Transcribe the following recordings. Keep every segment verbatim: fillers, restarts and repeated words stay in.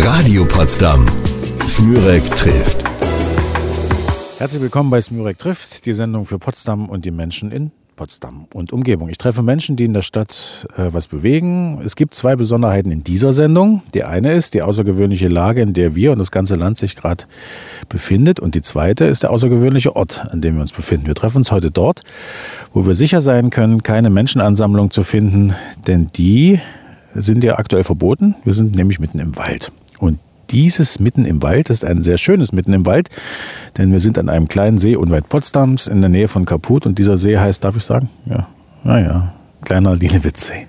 Radio Potsdam. Smürek trifft. Herzlich willkommen bei Smürek trifft, die Sendung für Potsdam und die Menschen in Potsdam und Umgebung. Ich treffe Menschen, die in der Stadt äh, was bewegen. Es gibt zwei Besonderheiten in dieser Sendung. Die eine ist die außergewöhnliche Lage, in der wir und das ganze Land sich gerade befindet. Und die zweite ist der außergewöhnliche Ort, an dem wir uns befinden. Wir treffen uns heute dort, wo wir sicher sein können, keine Menschenansammlung zu finden, denn die sind ja aktuell verboten. Wir sind nämlich mitten im Wald. Und dieses Mitten im Wald ist ein sehr schönes Mitten im Wald, denn wir sind an einem kleinen See unweit Potsdams in der Nähe von Kaput und dieser See heißt, darf ich sagen? Ja, naja, kleiner Lienewitzsee.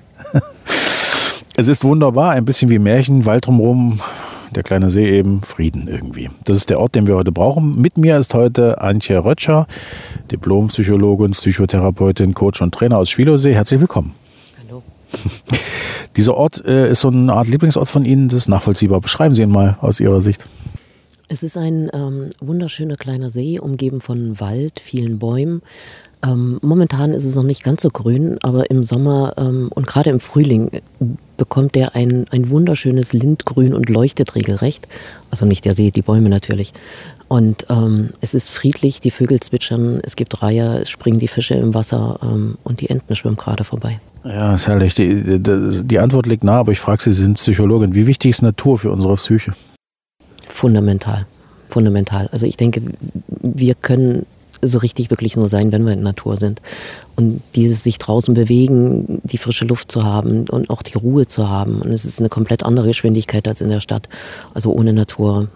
Es ist wunderbar, ein bisschen wie Märchen, Wald drumherum, der kleine See eben, Frieden irgendwie. Das ist der Ort, den wir heute brauchen. Mit mir ist heute Antje Rötscher, Diplompsychologin, Psychotherapeutin, Coach und Trainer aus Schwielowsee. Herzlich willkommen. Hallo. Dieser Ort äh, ist so eine Art Lieblingsort von Ihnen, das ist nachvollziehbar. Beschreiben Sie ihn mal aus Ihrer Sicht. Es ist ein ähm, wunderschöner kleiner See, umgeben von Wald, vielen Bäumen. Ähm, momentan ist es noch nicht ganz so grün, aber im Sommer ähm, und gerade im Frühling bekommt er ein, ein wunderschönes Lindgrün und leuchtet regelrecht. Also nicht der See, die Bäume natürlich. Und ähm, es ist friedlich, die Vögel zwitschern, es gibt Reiher, es springen die Fische im Wasser ähm, und die Enten schwimmen gerade vorbei. Ja, ist herrlich. Die, die, die Antwort liegt nah, aber ich frage Sie, Sie sind Psychologin. Wie wichtig ist Natur für unsere Psyche? Fundamental. Fundamental. Also ich denke, wir können so richtig wirklich nur sein, wenn wir in der Natur sind. Und dieses sich draußen bewegen, die frische Luft zu haben und auch die Ruhe zu haben. Und es ist eine komplett andere Geschwindigkeit als in der Stadt. Also ohne Natur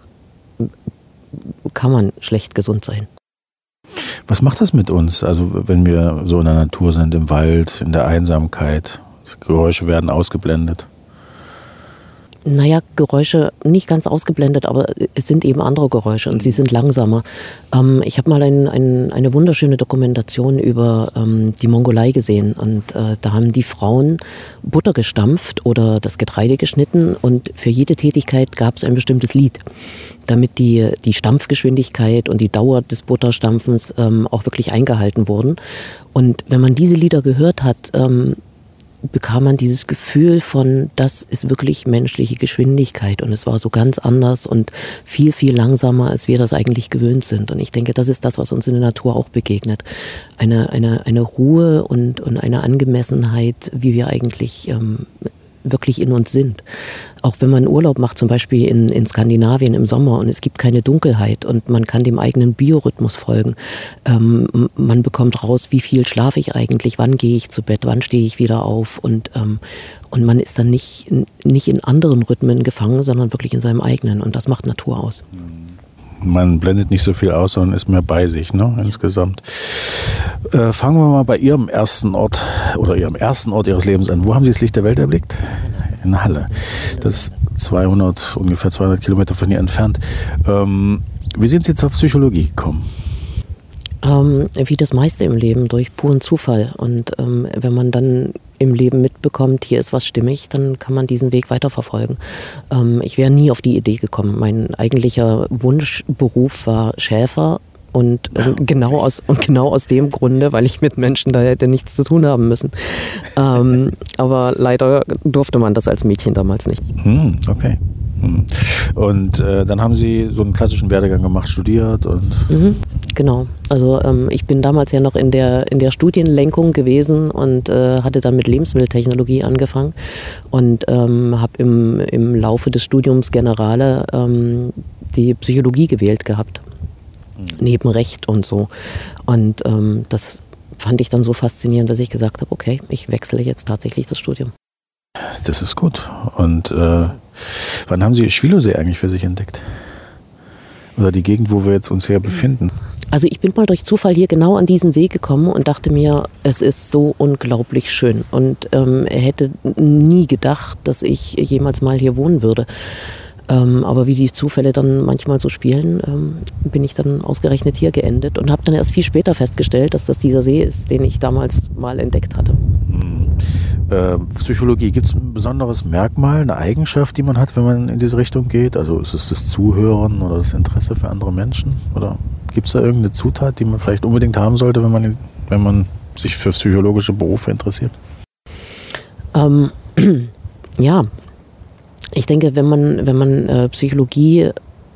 kann man schlecht gesund sein. Was macht das mit uns? Also wenn wir so in der Natur sind, im Wald, in der Einsamkeit, Geräusche werden ausgeblendet. Naja, Geräusche nicht ganz ausgeblendet, aber es sind eben andere Geräusche und sie sind langsamer. Ähm, ich habe mal ein, ein, eine wunderschöne Dokumentation über ähm, die Mongolei gesehen und äh, da haben die Frauen Butter gestampft oder das Getreide geschnitten und für jede Tätigkeit gab es ein bestimmtes Lied, damit die, die Stampfgeschwindigkeit und die Dauer des Butterstampfens ähm, auch wirklich eingehalten wurden. Und wenn man diese Lieder gehört hat, ähm, bekam man dieses Gefühl von, das ist wirklich menschliche Geschwindigkeit und es war so ganz anders und viel, viel langsamer, als wir das eigentlich gewöhnt sind. Und ich denke, das ist das, was uns in der Natur auch begegnet. Eine, eine, eine Ruhe und, und eine Angemessenheit, wie wir eigentlich ähm, wirklich in uns sind. Auch wenn man Urlaub macht, zum Beispiel in, in Skandinavien im Sommer und es gibt keine Dunkelheit und man kann dem eigenen Biorhythmus folgen. Ähm, man bekommt raus, wie viel schlafe ich eigentlich, wann gehe ich zu Bett, wann stehe ich wieder auf und, ähm, und man ist dann nicht, nicht in anderen Rhythmen gefangen, sondern wirklich in seinem eigenen und das macht Natur aus. Man blendet nicht so viel aus, sondern ist mehr bei sich, ne, insgesamt. Äh, fangen wir mal bei Ihrem ersten Ort oder Ihrem ersten Ort Ihres Lebens an. Wo haben Sie das Licht der Welt erblickt? In Halle. Das ist zweihundert, ungefähr zweihundert Kilometer von hier entfernt. Ähm, wie sind Sie zur Psychologie gekommen? Ähm, wie das meiste im Leben, durch puren Zufall. Und ähm, wenn man dann im Leben mitbekommt, hier ist was stimmig, dann kann man diesen Weg weiterverfolgen. Ähm, ich wäre nie auf die Idee gekommen. Mein eigentlicher Wunschberuf war Schäfer. Und äh, genau aus und genau aus dem Grunde, weil ich mit Menschen da hätte nichts zu tun haben müssen. Ähm, aber leider durfte man das als Mädchen damals nicht. Hm, okay. Hm. Und äh, dann haben Sie so einen klassischen Werdegang gemacht, studiert und... Mhm, genau. Also ähm, ich bin damals ja noch in der, in der Studienlenkung gewesen und äh, hatte dann mit Lebensmitteltechnologie angefangen und ähm, habe im, im Laufe des Studiums Generale ähm, die Psychologie gewählt gehabt. Neben Recht und so. Und ähm, das fand ich dann so faszinierend, dass ich gesagt habe, okay, ich wechsle jetzt tatsächlich das Studium. Das ist gut. Und äh, wann haben Sie Schwielowsee eigentlich für sich entdeckt? Oder die Gegend, wo wir jetzt uns hier befinden? Also ich bin mal durch Zufall hier genau an diesen See gekommen und dachte mir, es ist so unglaublich schön. Und ähm, hätte nie gedacht, dass ich jemals mal hier wohnen würde. Ähm, aber wie die Zufälle dann manchmal so spielen, ähm, bin ich dann ausgerechnet hier geendet und habe dann erst viel später festgestellt, dass das dieser See ist, den ich damals mal entdeckt hatte. Hm. Äh, Psychologie, gibt es ein besonderes Merkmal, eine Eigenschaft, die man hat, wenn man in diese Richtung geht? Also ist es das Zuhören oder das Interesse für andere Menschen? Oder gibt es da irgendeine Zutat, die man vielleicht unbedingt haben sollte, wenn man, wenn man sich für psychologische Berufe interessiert? Ähm, ja. Ich denke, wenn man, wenn man äh, Psychologie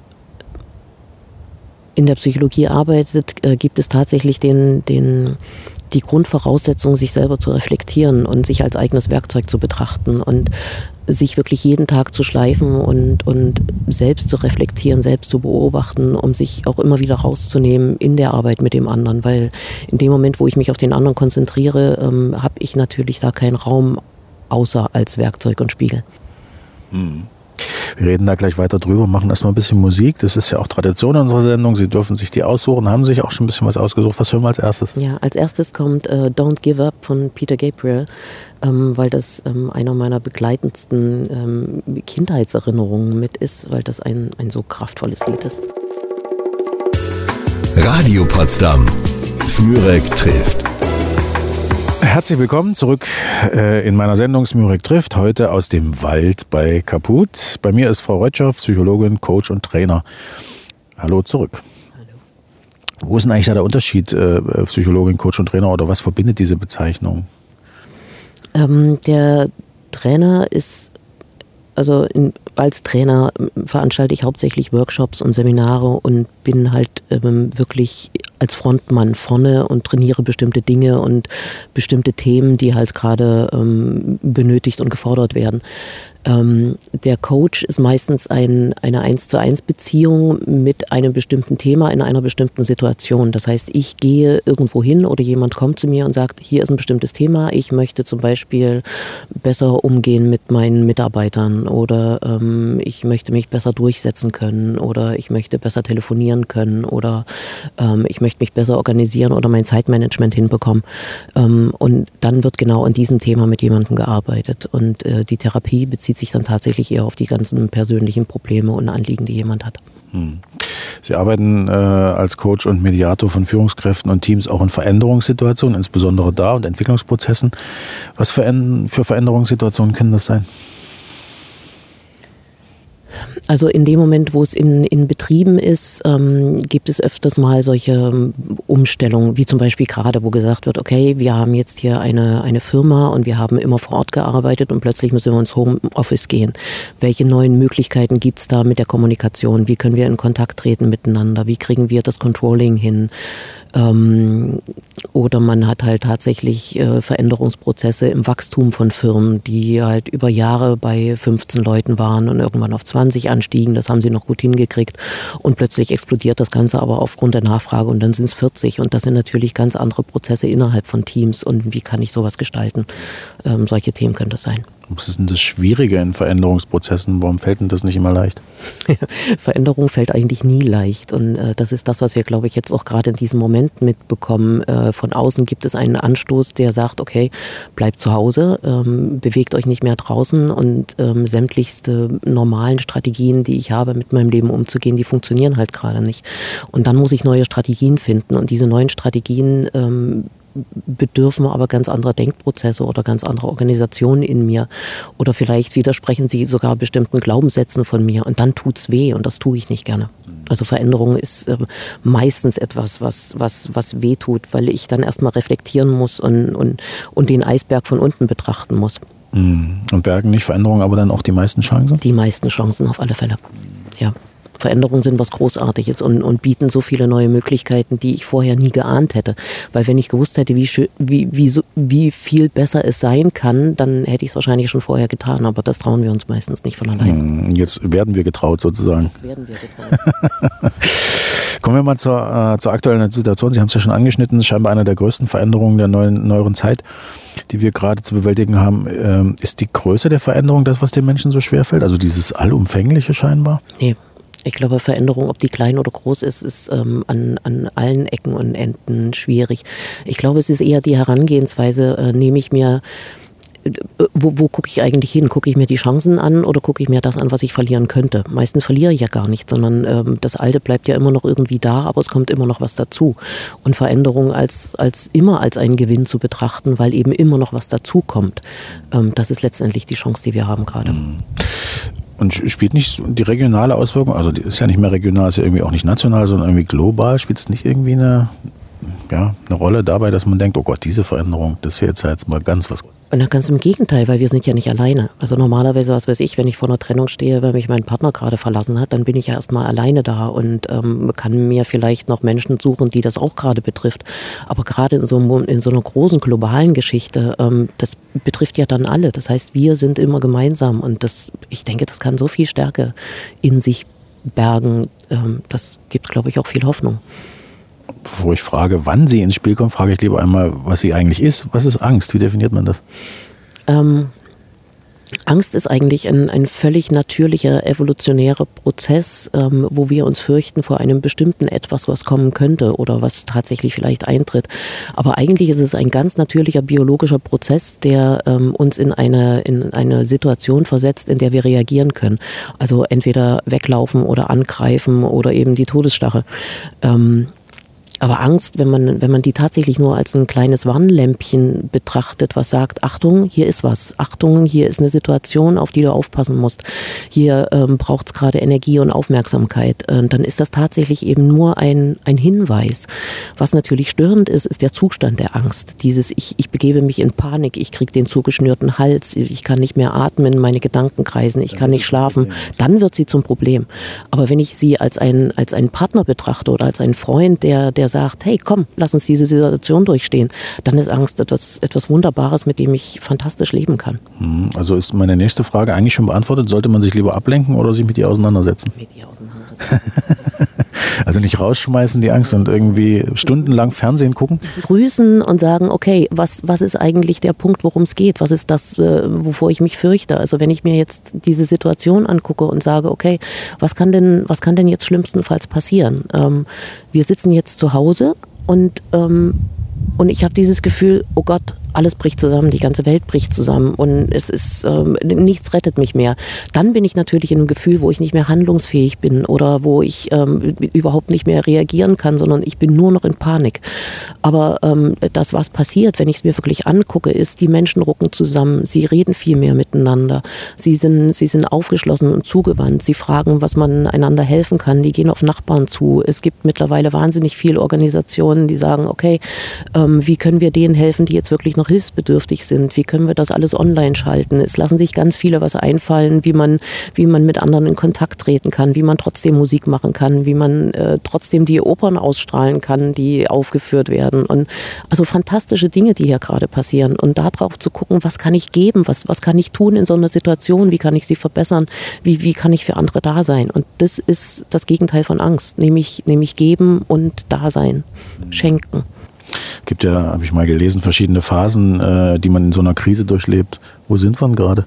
in der Psychologie arbeitet, äh, gibt es tatsächlich den, den, die Grundvoraussetzung, sich selber zu reflektieren und sich als eigenes Werkzeug zu betrachten und sich wirklich jeden Tag zu schleifen und, und selbst zu reflektieren, selbst zu beobachten, um sich auch immer wieder rauszunehmen in der Arbeit mit dem anderen. Weil in dem Moment, wo ich mich auf den anderen konzentriere, ähm, habe ich natürlich da keinen Raum außer als Werkzeug und Spiegel. Hm. Wir reden da gleich weiter drüber, machen erstmal ein bisschen Musik. Das ist ja auch Tradition unserer Sendung. Sie dürfen sich die aussuchen, haben sich auch schon ein bisschen was ausgesucht. Was hören wir als erstes? Ja, als erstes kommt äh, Don't Give Up von Peter Gabriel, ähm, weil das ähm, einer meiner begleitendsten ähm, Kindheitserinnerungen mit ist, weil das ein, ein so kraftvolles Lied ist. Radio Potsdam. Smürek trifft. Herzlich willkommen zurück äh, in meiner Sendung Smürek trifft, heute aus dem Wald bei Kaput. Bei mir ist Frau Rötschow, Psychologin, Coach und Trainer. Hallo zurück. Hallo. Wo ist denn eigentlich da der Unterschied, äh, Psychologin, Coach und Trainer, oder was verbindet diese Bezeichnung? Ähm, der Trainer ist, also in, als Trainer veranstalte ich hauptsächlich Workshops und Seminare und bin halt ähm, wirklich als Frontmann vorne und trainiere bestimmte Dinge und bestimmte Themen, die halt gerade ähm, benötigt und gefordert werden. Ähm, der Coach ist meistens ein, eine eins zu eins Beziehung mit einem bestimmten Thema in einer bestimmten Situation. Das heißt, ich gehe irgendwo hin oder jemand kommt zu mir und sagt, hier ist ein bestimmtes Thema, ich möchte zum Beispiel besser umgehen mit meinen Mitarbeitern oder ähm, ich möchte mich besser durchsetzen können oder ich möchte besser telefonieren können oder ähm, ich möchte mich besser organisieren oder mein Zeitmanagement hinbekommen. Ähm, und dann wird genau an diesem Thema mit jemandem gearbeitet und äh, die Therapie bezieht sich dann tatsächlich eher auf die ganzen persönlichen Probleme und Anliegen, die jemand hat. Hm. Sie arbeiten äh, als Coach und Mediator von Führungskräften und Teams auch in Veränderungssituationen, insbesondere da und Entwicklungsprozessen. Was für, für Veränderungssituationen können das sein? Also in dem Moment, wo es in, in Betrieben ist, ähm, gibt es öfters mal solche Umstellungen, wie zum Beispiel gerade, wo gesagt wird, okay, wir haben jetzt hier eine, eine Firma und wir haben immer vor Ort gearbeitet und plötzlich müssen wir ins Homeoffice gehen. Welche neuen Möglichkeiten gibt es da mit der Kommunikation? Wie können wir in Kontakt treten miteinander? Wie kriegen wir das Controlling hin? Ähm, oder man hat halt tatsächlich äh, Veränderungsprozesse im Wachstum von Firmen, die halt über Jahre bei fünfzehn Leuten waren und irgendwann auf zwanzig anstiegen. Das haben sie noch gut hingekriegt und plötzlich explodiert das Ganze aber aufgrund der Nachfrage und dann sind es vierzig und das sind natürlich ganz andere Prozesse innerhalb von Teams und wie kann ich sowas gestalten? Ähm, solche Themen können das sein. Was ist denn das Schwierige in Veränderungsprozessen? Warum fällt denn das nicht immer leicht? Veränderung fällt eigentlich nie leicht und äh, das ist das, was wir, glaube ich, jetzt auch gerade in diesem Moment mitbekommen. Äh, von außen gibt es einen Anstoß, der sagt, okay, bleibt zu Hause, ähm, bewegt euch nicht mehr draußen und ähm, sämtlichste normalen Strategien, die ich habe, mit meinem Leben umzugehen, die funktionieren halt gerade nicht. Und dann muss ich neue Strategien finden und diese neuen Strategien ähm, bedürfen aber ganz anderer Denkprozesse oder ganz andere Organisationen in mir oder vielleicht widersprechen sie sogar bestimmten Glaubenssätzen von mir und dann tut's weh und das tue ich nicht gerne. Also Veränderung ist äh, meistens etwas, was, was, was weh tut, weil ich dann erstmal reflektieren muss und, und, und den Eisberg von unten betrachten muss. Und bergen nicht Veränderungen, aber dann auch die meisten Chancen? Die meisten Chancen auf alle Fälle, ja. Veränderungen sind was Großartiges und, und bieten so viele neue Möglichkeiten, die ich vorher nie geahnt hätte. Weil wenn ich gewusst hätte, wie, schön, wie, wie, so, wie viel besser es sein kann, dann hätte ich es wahrscheinlich schon vorher getan. Aber das trauen wir uns meistens nicht von allein. Jetzt werden wir getraut sozusagen. Jetzt werden wir getraut. Kommen wir mal zur, äh, zur aktuellen Situation. Sie haben es ja schon angeschnitten, das ist scheinbar eine der größten Veränderungen der neuen, neueren Zeit, die wir gerade zu bewältigen haben. Ähm, ist die Größe der Veränderung das, was den Menschen so schwerfällt? Also dieses Allumfängliche scheinbar? Nee. Ich glaube, Veränderung, ob die klein oder groß ist, ist ähm, an, an allen Ecken und Enden schwierig. Ich glaube, es ist eher die Herangehensweise, äh, nehme ich mir, äh, wo, wo gucke ich eigentlich hin? Gucke ich mir die Chancen an oder gucke ich mir das an, was ich verlieren könnte? Meistens verliere ich ja gar nichts, sondern ähm, das Alte bleibt ja immer noch irgendwie da, aber es kommt immer noch was dazu. Und Veränderung als, als immer als einen Gewinn zu betrachten, weil eben immer noch was dazukommt, ähm, das ist letztendlich die Chance, die wir haben gerade. Mhm. Und spielt nicht die regionale Auswirkung, also die ist ja nicht mehr regional, ist ja irgendwie auch nicht national, sondern irgendwie global, spielt es nicht irgendwie eine, ja, eine Rolle dabei, dass man denkt, oh Gott, diese Veränderung, das ist jetzt, jetzt mal ganz was. Und dann ganz im Gegenteil, weil wir sind ja nicht alleine. Also normalerweise, was weiß ich, wenn ich vor einer Trennung stehe, weil mich mein Partner gerade verlassen hat, dann bin ich ja erstmal alleine da und ähm, kann mir vielleicht noch Menschen suchen, die das auch gerade betrifft. Aber gerade in so, einem, in so einer großen globalen Geschichte, ähm, das betrifft ja dann alle. Das heißt, wir sind immer gemeinsam und das, ich denke, das kann so viel Stärke in sich bergen. Ähm, das gibt, glaube ich, auch viel Hoffnung. Bevor ich frage, wann sie ins Spiel kommt, frage ich lieber einmal, was sie eigentlich ist. Was ist Angst? Wie definiert man das? Ähm, Angst ist eigentlich ein, ein völlig natürlicher, evolutionärer Prozess, ähm, wo wir uns fürchten vor einem bestimmten Etwas, was kommen könnte oder was tatsächlich vielleicht eintritt. Aber eigentlich ist es ein ganz natürlicher biologischer Prozess, der ähm, uns in eine, in eine Situation versetzt, in der wir reagieren können. Also entweder weglaufen oder angreifen oder eben die Todesstache. Ähm, Aber Angst, wenn man, wenn man die tatsächlich nur als ein kleines Warnlämpchen betrachtet, was sagt, Achtung, hier ist was, Achtung, hier ist eine Situation, auf die du aufpassen musst, hier ähm, braucht es gerade Energie und Aufmerksamkeit, äh, dann ist das tatsächlich eben nur ein, ein Hinweis. Was natürlich störend ist, ist der Zustand der Angst. Dieses, ich, ich begebe mich in Panik, ich kriege den zugeschnürten Hals, ich kann nicht mehr atmen, meine Gedanken kreisen, ich kann nicht schlafen, dann wird sie zum Problem. Aber wenn ich sie als ein, als einen Partner betrachte oder als einen Freund, der, der sagt, hey, komm, lass uns diese Situation durchstehen, dann ist Angst etwas, etwas Wunderbares, mit dem ich fantastisch leben kann. Also ist meine nächste Frage eigentlich schon beantwortet. Sollte man sich lieber ablenken oder sich mit ihr auseinandersetzen? Mit ihr auseinandersetzen. Also nicht rausschmeißen die Angst und irgendwie stundenlang Fernsehen gucken? Grüßen und sagen, okay, was, was ist eigentlich der Punkt, worum es geht? Was ist das, äh, wovor ich mich fürchte? Also wenn ich mir jetzt diese Situation angucke und sage, okay, was kann denn, was kann denn jetzt schlimmstenfalls passieren? Ähm, wir sitzen jetzt zu Hause und, ähm, und ich habe dieses Gefühl, oh Gott, alles bricht zusammen, die ganze Welt bricht zusammen und es ist, ähm, nichts rettet mich mehr. Dann bin ich natürlich in einem Gefühl, wo ich nicht mehr handlungsfähig bin oder wo ich ähm, überhaupt nicht mehr reagieren kann, sondern ich bin nur noch in Panik. Aber ähm, das, was passiert, wenn ich es mir wirklich angucke, ist, die Menschen rucken zusammen, sie reden viel mehr miteinander, sie sind, sie sind aufgeschlossen und zugewandt, sie fragen, was man einander helfen kann, die gehen auf Nachbarn zu. Es gibt mittlerweile wahnsinnig viele Organisationen, die sagen, okay, ähm, wie können wir denen helfen, die jetzt wirklich noch hilfsbedürftig sind, wie können wir das alles online schalten. Es lassen sich ganz viele was einfallen, wie man, wie man mit anderen in Kontakt treten kann, wie man trotzdem Musik machen kann, wie man äh, trotzdem die Opern ausstrahlen kann, die aufgeführt werden. Und also fantastische Dinge, die hier gerade passieren. Und darauf zu gucken, was kann ich geben, was, was kann ich tun in so einer Situation, wie kann ich sie verbessern, wie, wie kann ich für andere da sein. Und das ist das Gegenteil von Angst, nämlich, nämlich geben und da sein, schenken. Es gibt ja, habe ich mal gelesen, verschiedene Phasen, äh, die man in so einer Krise durchlebt. Wo sind wir gerade?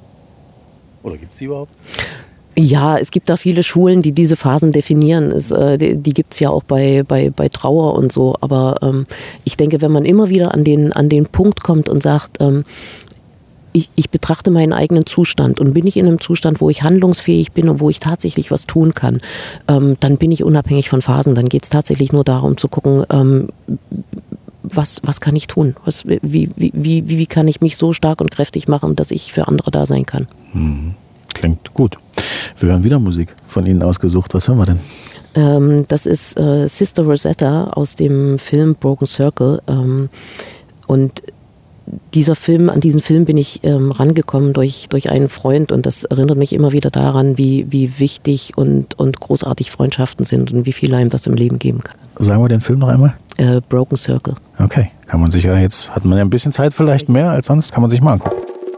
Oder gibt es die überhaupt? Ja, es gibt da viele Schulen, die diese Phasen definieren. Es, äh, die die gibt es ja auch bei, bei, bei Trauer und so. Aber ähm, ich denke, wenn man immer wieder an den, an den Punkt kommt und sagt, ähm, Ich, ich betrachte meinen eigenen Zustand und bin ich in einem Zustand, wo ich handlungsfähig bin und wo ich tatsächlich was tun kann, ähm, dann bin ich unabhängig von Phasen. Dann geht es tatsächlich nur darum zu gucken, ähm, was, was kann ich tun? Was, wie, wie, wie, wie kann ich mich so stark und kräftig machen, dass ich für andere da sein kann? Hm. Klingt gut. Wir hören wieder Musik von Ihnen ausgesucht. Was hören wir denn? Ähm, das ist äh, Sister Rosetta aus dem Film Broken Circle. Ähm, und Dieser Film, an diesen Film bin ich ähm, rangekommen durch, durch einen Freund und das erinnert mich immer wieder daran, wie, wie wichtig und, und großartig Freundschaften sind und wie viel einem das im Leben geben kann. Sagen wir den Film noch einmal? Äh, Broken Circle. Okay, kann man sich ja jetzt, hat man ja ein bisschen Zeit vielleicht mehr als sonst, kann man sich mal angucken.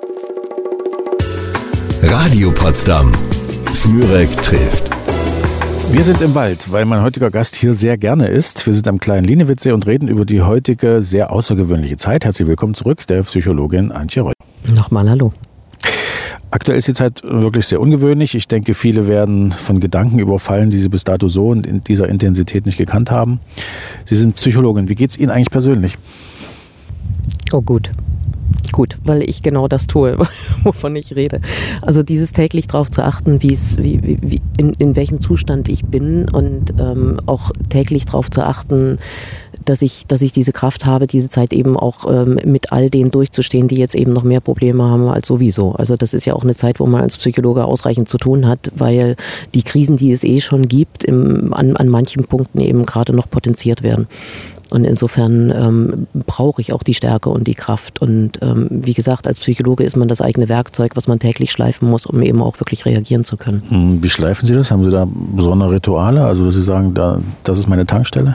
Radio Potsdam. Smürek trifft. Wir sind im Wald, weil mein heutiger Gast hier sehr gerne ist. Wir sind am kleinen Lienewitzsee und reden über die heutige sehr außergewöhnliche Zeit. Herzlich willkommen zurück, der Psychologin Antje Reuter. Nochmal hallo. Aktuell ist die Zeit wirklich sehr ungewöhnlich. Ich denke, viele werden von Gedanken überfallen, die sie bis dato so und in dieser Intensität nicht gekannt haben. Sie sind Psychologin. Wie geht es Ihnen eigentlich persönlich? Oh gut. Gut, weil ich genau das tue, wovon ich rede. Also dieses täglich darauf zu achten, wie es, wie, wie, in, in welchem Zustand ich bin und ähm, auch täglich darauf zu achten, dass ich, dass ich diese Kraft habe, diese Zeit eben auch ähm, mit all denen durchzustehen, die jetzt eben noch mehr Probleme haben als sowieso. Also das ist ja auch eine Zeit, wo man als Psychologe ausreichend zu tun hat, weil die Krisen, die es eh schon gibt, im, an, an manchen Punkten eben gerade noch potenziert werden. Und insofern ähm, brauche ich auch die Stärke und die Kraft. Und ähm, wie gesagt, als Psychologe ist man das eigene Werkzeug, was man täglich schleifen muss, um eben auch wirklich reagieren zu können. Wie schleifen Sie das? Haben Sie da besondere Rituale? Also, dass Sie sagen, da, das ist meine Tankstelle?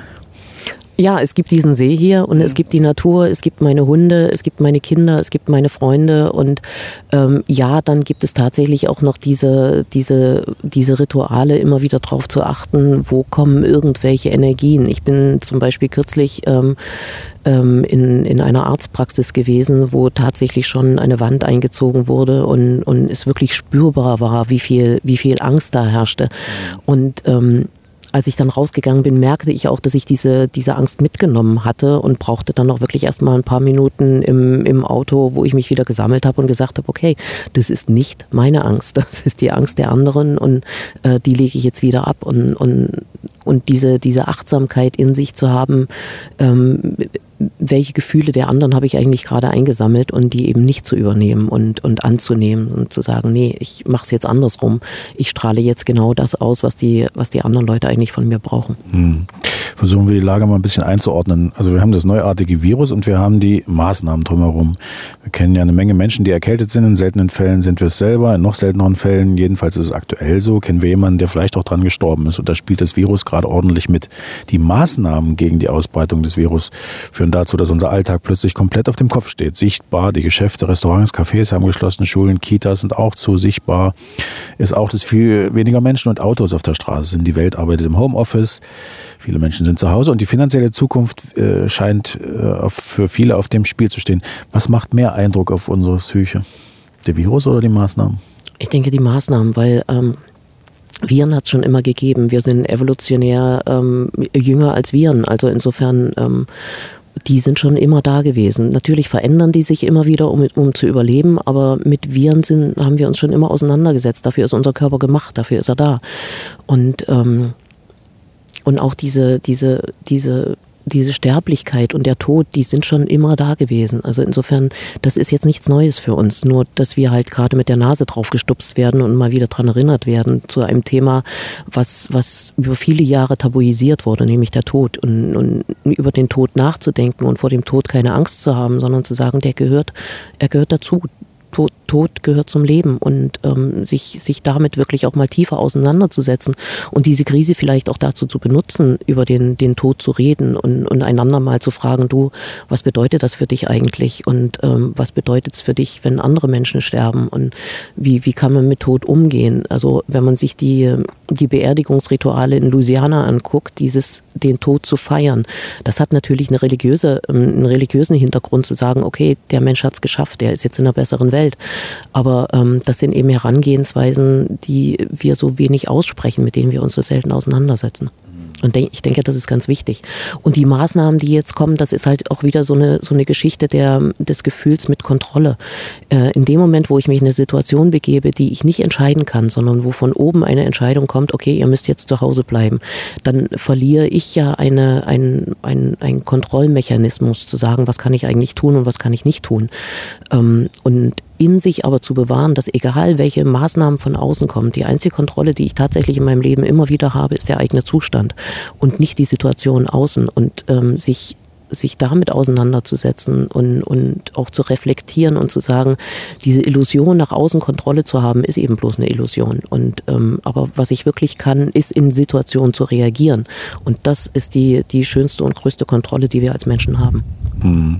Ja, es gibt diesen See hier und es gibt die Natur, es gibt meine Hunde, es gibt meine Kinder, es gibt meine Freunde und ähm, ja, dann gibt es tatsächlich auch noch diese, diese, diese Rituale, immer wieder drauf zu achten, wo kommen irgendwelche Energien. Ich bin zum Beispiel kürzlich ähm, ähm, in, in einer Arztpraxis gewesen, wo tatsächlich schon eine Wand eingezogen wurde und, und es wirklich spürbar war, wie viel, wie viel Angst da herrschte. Und ähm, als ich dann rausgegangen bin, merkte ich auch, dass ich diese, diese Angst mitgenommen hatte und brauchte dann auch wirklich erstmal ein paar Minuten im, im Auto, wo ich mich wieder gesammelt habe und gesagt habe, okay, das ist nicht meine Angst, das ist die Angst der anderen und äh, die lege ich jetzt wieder ab. Und, und, und diese, diese Achtsamkeit in sich zu haben, ähm, welche Gefühle der anderen habe ich eigentlich gerade eingesammelt und die eben nicht zu übernehmen und, und anzunehmen und zu sagen, nee, ich mache es jetzt andersrum. Ich strahle jetzt genau das aus, was die, was die anderen Leute eigentlich von mir brauchen. Hm. Versuchen wir die Lage mal ein bisschen einzuordnen. Also wir haben das neuartige Virus und wir haben die Maßnahmen drumherum. Wir kennen ja eine Menge Menschen, die erkältet sind. In seltenen Fällen sind wir es selber, in noch selteneren Fällen, jedenfalls ist es aktuell so, kennen wir jemanden, der vielleicht auch dran gestorben ist. Und da spielt das Virus gerade ordentlich mit. Die Maßnahmen gegen die Ausbreitung des Virus führen dazu, dass unser Alltag plötzlich komplett auf dem Kopf steht. Sichtbar, die Geschäfte, Restaurants, Cafés haben geschlossen, Schulen, Kitas sind auch zu. Sichtbar ist auch, dass viel weniger Menschen und Autos auf der Straße sind. Die Welt arbeitet im Homeoffice. Viele Menschen sind zu Hause und die finanzielle Zukunft äh, scheint äh, für viele auf dem Spiel zu stehen. Was macht mehr Eindruck auf unsere Psyche? Der Virus oder die Maßnahmen? Ich denke die Maßnahmen, weil ähm, Viren hat es schon immer gegeben. Wir sind evolutionär ähm, jünger als Viren. Also insofern, ähm, die sind schon immer da gewesen. Natürlich verändern die sich immer wieder, um, um zu überleben, aber mit Viren sind, haben wir uns schon immer auseinandergesetzt. Dafür ist unser Körper gemacht, dafür ist er da. Und ähm, Und auch diese, diese, diese, diese Sterblichkeit und der Tod, die sind schon immer da gewesen. Also insofern, das ist jetzt nichts Neues für uns. Nur, dass wir halt gerade mit der Nase drauf gestupst werden und mal wieder dran erinnert werden zu einem Thema, was, was über viele Jahre tabuisiert wurde, nämlich der Tod. Und, und über den Tod nachzudenken und vor dem Tod keine Angst zu haben, sondern zu sagen, der gehört, er gehört dazu. Tod, Tod gehört zum Leben und ähm, sich, sich damit wirklich auch mal tiefer auseinanderzusetzen und diese Krise vielleicht auch dazu zu benutzen, über den, den Tod zu reden und, und einander mal zu fragen, du, was bedeutet das für dich eigentlich und ähm, was bedeutet es für dich, wenn andere Menschen sterben und wie, wie kann man mit Tod umgehen? Also wenn man sich die, die Beerdigungsrituale in Louisiana anguckt, dieses den Tod zu feiern, das hat natürlich eine religiöse, einen religiösen Hintergrund zu sagen, okay, der Mensch hat es geschafft, der ist jetzt in einer besseren Welt. Aber ähm, das sind eben Herangehensweisen, die wir so wenig aussprechen, mit denen wir uns so selten auseinandersetzen. Und ich denke, das ist ganz wichtig. Und die Maßnahmen, die jetzt kommen, das ist halt auch wieder so eine, so eine Geschichte der, des Gefühls mit Kontrolle. Äh, in dem Moment, wo ich mich in eine Situation begebe, die ich nicht entscheiden kann, sondern wo von oben eine Entscheidung kommt, okay, ihr müsst jetzt zu Hause bleiben, dann verliere ich ja eine, ein, ein, ein Kontrollmechanismus zu sagen, was kann ich eigentlich tun und was kann ich nicht tun. Ähm, und in sich aber zu bewahren, dass egal welche Maßnahmen von außen kommen, die einzige Kontrolle, die ich tatsächlich in meinem Leben immer wieder habe, ist der eigene Zustand und nicht die Situation außen und ähm, sich sich damit auseinanderzusetzen und, und auch zu reflektieren und zu sagen, diese Illusion nach außen Kontrolle zu haben, ist eben bloß eine Illusion. Und ähm, aber was ich wirklich kann, ist in Situationen zu reagieren. Und das ist die, die schönste und größte Kontrolle, die wir als Menschen haben. Hm.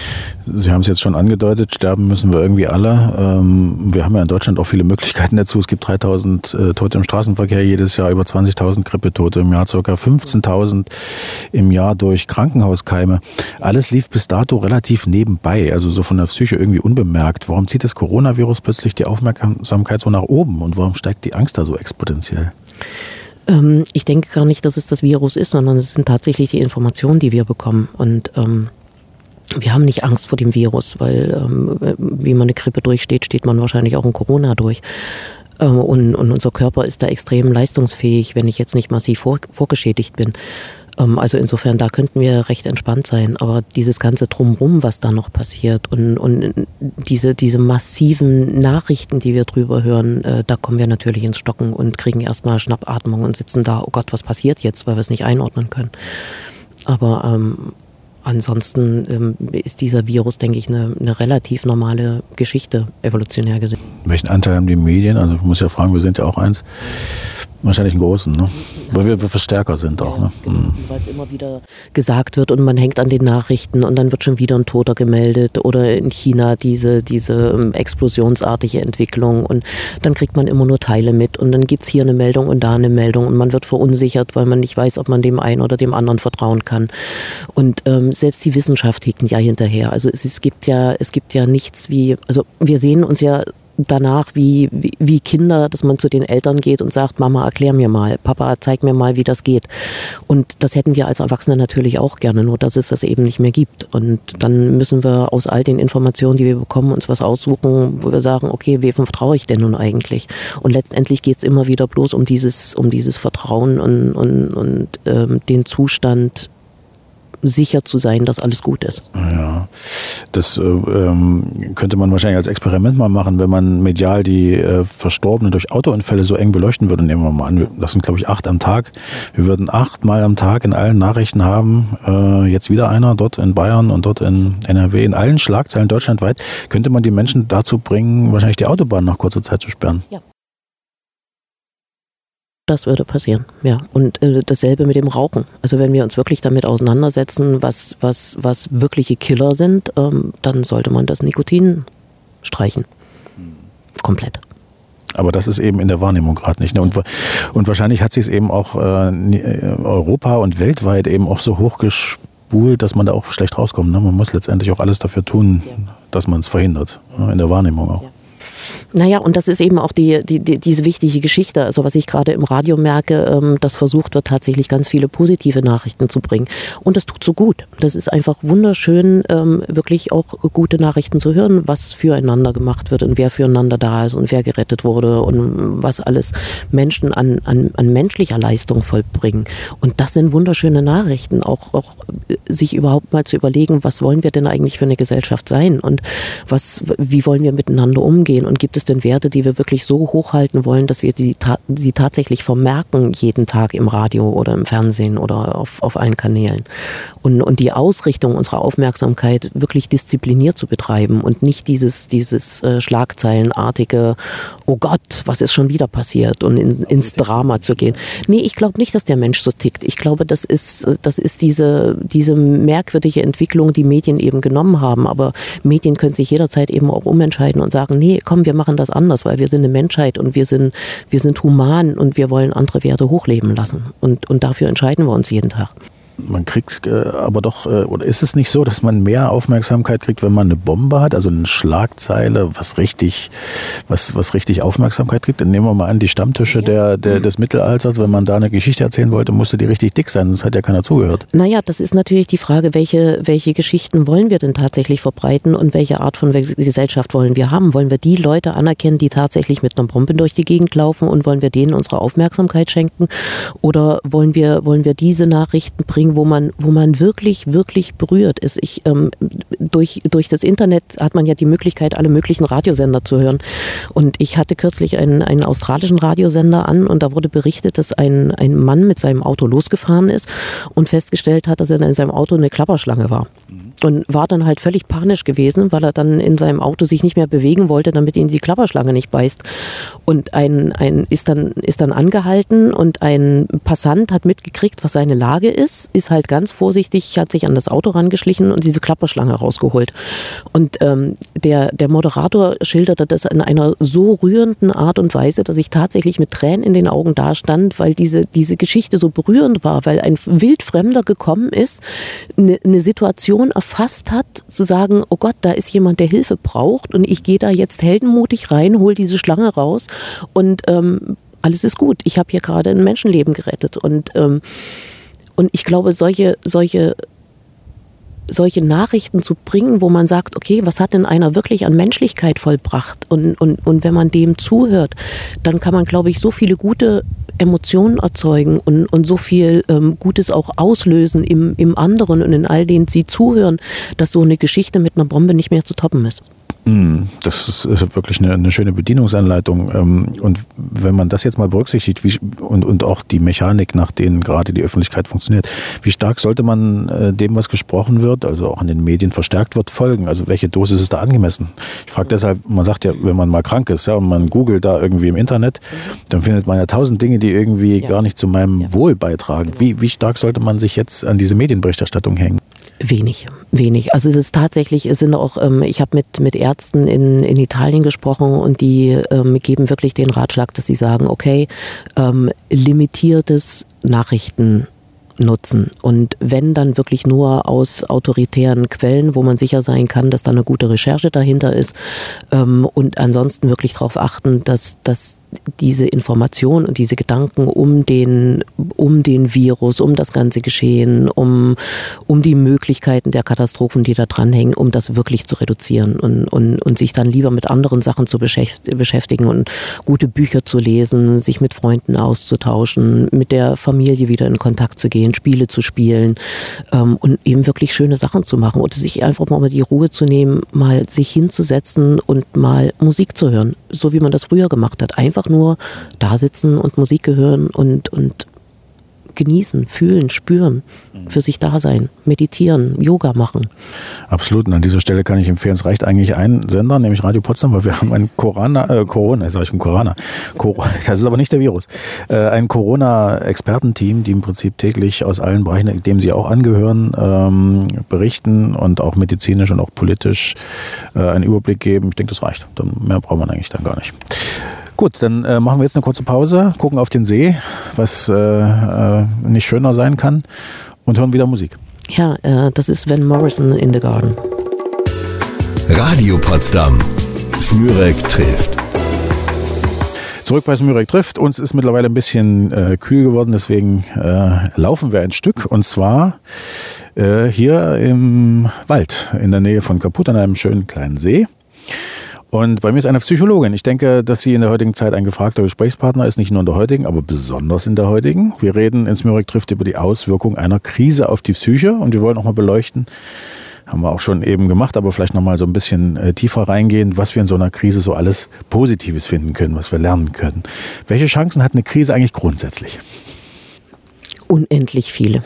Sie haben es jetzt schon angedeutet, sterben müssen wir irgendwie alle. Ähm, wir haben ja in Deutschland auch viele Möglichkeiten dazu. Es gibt dreitausend äh, Tote im Straßenverkehr jedes Jahr, über zwanzigtausend Grippetote im Jahr, ca. fünfzehntausend im Jahr durch Krankenhauskeime. Alles lief bis dato relativ nebenbei, also so von der Psyche irgendwie unbemerkt. Warum zieht das Coronavirus plötzlich die Aufmerksamkeit so nach oben und warum steigt die Angst da so exponentiell? Ähm, ich denke gar nicht, dass es das Virus ist, sondern es sind tatsächlich die Informationen, die wir bekommen. Und ähm wir haben nicht Angst vor dem Virus, weil ähm, wie man eine Grippe durchsteht, steht man wahrscheinlich auch ein Corona durch. Ähm, und, und unser Körper ist da extrem leistungsfähig, wenn ich jetzt nicht massiv vor, vorgeschädigt bin. Ähm, also insofern, da könnten wir recht entspannt sein. Aber dieses ganze Drumherum, was da noch passiert und, und diese, diese massiven Nachrichten, die wir drüber hören, äh, da kommen wir natürlich ins Stocken und kriegen erstmal Schnappatmung und sitzen da, oh Gott, was passiert jetzt, weil wir es nicht einordnen können. Aber ähm, ansonsten ähm, ist dieser Virus, denke ich, eine, eine relativ normale Geschichte, evolutionär gesehen. Welchen Anteil haben die Medien? Also ich muss ja fragen, wir sind ja auch eins. Wahrscheinlich einen großen, ne? Weil wir, wir Verstärker sind auch. Ja, ne? genau, mhm. Weil es immer wieder gesagt wird und man hängt an den Nachrichten und dann wird schon wieder ein Toter gemeldet oder in China diese, diese ähm, explosionsartige Entwicklung und dann kriegt man immer nur Teile mit und dann gibt es hier eine Meldung und da eine Meldung und man wird verunsichert, weil man nicht weiß, ob man dem einen oder dem anderen vertrauen kann. Und ähm, selbst die Wissenschaft hinkt ja hinterher. Also es, es gibt ja, es gibt ja nichts wie, also wir sehen uns ja danach wie, wie, wie Kinder, dass man zu den Eltern geht und sagt, Mama, erklär mir mal, Papa, zeig mir mal, wie das geht. Und das hätten wir als Erwachsene natürlich auch gerne, nur dass es das eben nicht mehr gibt. Und dann müssen wir aus all den Informationen, die wir bekommen, uns was aussuchen, wo wir sagen, okay, wem vertraue ich denn nun eigentlich? Und letztendlich geht es immer wieder bloß um dieses, um dieses Vertrauen und, und, und ähm, den Zustand, sicher zu sein, dass alles gut ist. Ja, das äh, ähm, könnte man wahrscheinlich als Experiment mal machen, wenn man medial die äh, Verstorbenen durch Autounfälle so eng beleuchten würde. Nehmen wir mal an, das sind glaube ich acht am Tag. Wir würden achtmal am Tag in allen Nachrichten haben, äh, jetzt wieder einer dort in Bayern und dort in N R W, in allen Schlagzeilen deutschlandweit, könnte man die Menschen dazu bringen, wahrscheinlich die Autobahn nach kurzer Zeit zu sperren. Ja. Das würde passieren, ja. Und äh, dasselbe mit dem Rauchen. Also wenn wir uns wirklich damit auseinandersetzen, was, was, was wirkliche Killer sind, ähm, dann sollte man das Nikotin streichen. Komplett. Aber das ist eben in der Wahrnehmung gerade nicht. Ne? Und, und wahrscheinlich hat sich es eben auch äh, Europa und weltweit eben auch so hochgespult, dass man da auch schlecht rauskommt. Ne? Man muss letztendlich auch alles dafür tun, ja, dass man es verhindert. Ne? In der Wahrnehmung auch. Ja. Naja, und das ist eben auch die, die, die, diese wichtige Geschichte, also was ich gerade im Radio merke, ähm, dass versucht wird, tatsächlich ganz viele positive Nachrichten zu bringen. Und das tut so gut. Das ist einfach wunderschön, ähm, wirklich auch gute Nachrichten zu hören, was füreinander gemacht wird und wer füreinander da ist und wer gerettet wurde und was alles Menschen an, an, an menschlicher Leistung vollbringen. Und das sind wunderschöne Nachrichten, auch, auch sich überhaupt mal zu überlegen, was wollen wir denn eigentlich für eine Gesellschaft sein und was, wie wollen wir miteinander umgehen und gibt es denn Werte, die wir wirklich so hochhalten wollen, dass wir die, sie tatsächlich vermerken jeden Tag im Radio oder im Fernsehen oder auf, auf allen Kanälen. Und, und die Ausrichtung unserer Aufmerksamkeit wirklich diszipliniert zu betreiben und nicht dieses, dieses äh, Schlagzeilenartige, oh Gott, was ist schon wieder passiert und in, ins Drama zu gehen. Nee, ich glaube nicht, dass der Mensch so tickt. Ich glaube, das ist, das ist diese, diese merkwürdige Entwicklung, die Medien eben genommen haben. Aber Medien können sich jederzeit eben auch umentscheiden und sagen, nee, komm, wir machen das anders, weil wir sind eine Menschheit und wir sind, wir sind human und wir wollen andere Werte hochleben lassen. Und, und dafür entscheiden wir uns jeden Tag. Man kriegt äh, aber doch, äh, oder ist es nicht so, dass man mehr Aufmerksamkeit kriegt, wenn man eine Bombe hat, also eine Schlagzeile, was richtig, was, was richtig Aufmerksamkeit kriegt? Dann nehmen wir mal an, die Stammtische der, der, des Mittelalters, wenn man da eine Geschichte erzählen wollte, musste die richtig dick sein, sonst hat ja keiner zugehört. Naja, das ist natürlich die Frage, welche, welche Geschichten wollen wir denn tatsächlich verbreiten und welche Art von Gesellschaft wollen wir haben? Wollen wir die Leute anerkennen, die tatsächlich mit einer Bombe durch die Gegend laufen und wollen wir denen unsere Aufmerksamkeit schenken? Oder wollen wir, wollen wir diese Nachrichten bringen, wo man, wo man wirklich, wirklich berührt ist. Ich, ähm, durch, durch das Internet hat man ja die Möglichkeit, alle möglichen Radiosender zu hören. Und ich hatte kürzlich einen, einen australischen Radiosender an und da wurde berichtet, dass ein, ein Mann mit seinem Auto losgefahren ist und festgestellt hat, dass er in seinem Auto eine Klapperschlange war. Und war dann halt völlig panisch gewesen, weil er dann in seinem Auto sich nicht mehr bewegen wollte, damit ihn die Klapperschlange nicht beißt. Und ein, ein ist dann, ist dann angehalten und ein Passant hat mitgekriegt, was seine Lage ist, ist halt ganz vorsichtig, hat sich an das Auto rangeschlichen und diese Klapperschlange rausgeholt. Und ähm, der, der Moderator schilderte das in einer so rührenden Art und Weise, dass ich tatsächlich mit Tränen in den Augen dastand, weil diese, diese Geschichte so berührend war, weil ein Wildfremder gekommen ist, eine, eine Situation erfasst hat, zu sagen, oh Gott, da ist jemand, der Hilfe braucht und ich gehe da jetzt heldenmutig rein, hole diese Schlange raus und ähm, alles ist gut. Ich habe hier gerade ein Menschenleben gerettet und, ähm, und ich glaube, solche, solche, solche Nachrichten zu bringen, wo man sagt, okay, was hat denn einer wirklich an Menschlichkeit vollbracht und, und, und wenn man dem zuhört, dann kann man, glaube ich, so viele gute Emotionen erzeugen und, und so viel ähm, Gutes auch auslösen im, im anderen und in all denen sie zuhören, dass so eine Geschichte mit einer Bombe nicht mehr zu toppen ist. Das ist wirklich eine, eine schöne Bedienungsanleitung. Und wenn man das jetzt mal berücksichtigt wie, und, und auch die Mechanik, nach denen gerade die Öffentlichkeit funktioniert, wie stark sollte man dem, was gesprochen wird, also auch in den Medien verstärkt wird, folgen? Also welche Dosis ist da angemessen? Ich frage deshalb, man sagt ja, wenn man mal krank ist, ja, und man googelt da irgendwie im Internet, dann findet man ja tausend Dinge, die irgendwie ja. gar nicht zu meinem ja. Wohl beitragen. Genau. Wie, wie stark sollte man sich jetzt an diese Medienberichterstattung hängen? Wenig, wenig. Also es ist tatsächlich, es sind auch, ähm, ich habe mit, mit Ärzten in, in Italien gesprochen und die ähm, geben wirklich den Ratschlag, dass sie sagen, okay, ähm, limitiertes Nachrichten nutzen. Und wenn dann wirklich nur aus autoritären Quellen, wo man sicher sein kann, dass da eine gute Recherche dahinter ist, ähm, und ansonsten wirklich darauf achten, dass, dass diese Information und diese Gedanken um den, um den Virus, um das ganze Geschehen, um, um die Möglichkeiten der Katastrophen, die da dranhängen, um das wirklich zu reduzieren und, und, und sich dann lieber mit anderen Sachen zu beschäftigen und gute Bücher zu lesen, sich mit Freunden auszutauschen, mit der Familie wieder in Kontakt zu gehen, Spiele zu spielen, ähm, und eben wirklich schöne Sachen zu machen oder sich einfach mal die Ruhe zu nehmen, mal sich hinzusetzen und mal Musik zu hören, so wie man das früher gemacht hat. Einfach nur da sitzen und Musik hören und, und genießen, fühlen, spüren, für sich da sein, meditieren, Yoga machen. Absolut. Und an dieser Stelle kann ich empfehlen, es reicht eigentlich ein Sender, nämlich Radio Potsdam, weil wir haben ein Corona, äh, Corona, sag ich schon Corona, Corona, das ist aber nicht der Virus, äh, ein Corona-Expertenteam, die im Prinzip täglich aus allen Bereichen, dem sie auch angehören, ähm, berichten und auch medizinisch und auch politisch äh, einen Überblick geben. Ich denke, das reicht. Mehr braucht man eigentlich dann gar nicht. Gut, dann äh, machen wir jetzt eine kurze Pause, gucken auf den See, was äh, äh, nicht schöner sein kann, und hören wieder Musik. Ja, äh, das ist Van Morrison in the Garden. Radio Potsdam. Smürek trifft. Zurück bei Smürek trifft. Uns ist mittlerweile ein bisschen äh, kühl geworden, deswegen äh, laufen wir ein Stück, und zwar äh, hier im Wald in der Nähe von Kaput an einem schönen kleinen See. Und bei mir ist eine Psychologin. Ich denke, dass sie in der heutigen Zeit ein gefragter Gesprächspartner ist, nicht nur in der heutigen, aber besonders in der heutigen. Wir reden in Smürek trifft über die Auswirkungen einer Krise auf die Psyche, und wir wollen auch mal beleuchten, haben wir auch schon eben gemacht, aber vielleicht noch mal so ein bisschen äh, tiefer reingehen, was wir in so einer Krise so alles Positives finden können, was wir lernen können. Welche Chancen hat eine Krise eigentlich grundsätzlich? Unendlich viele.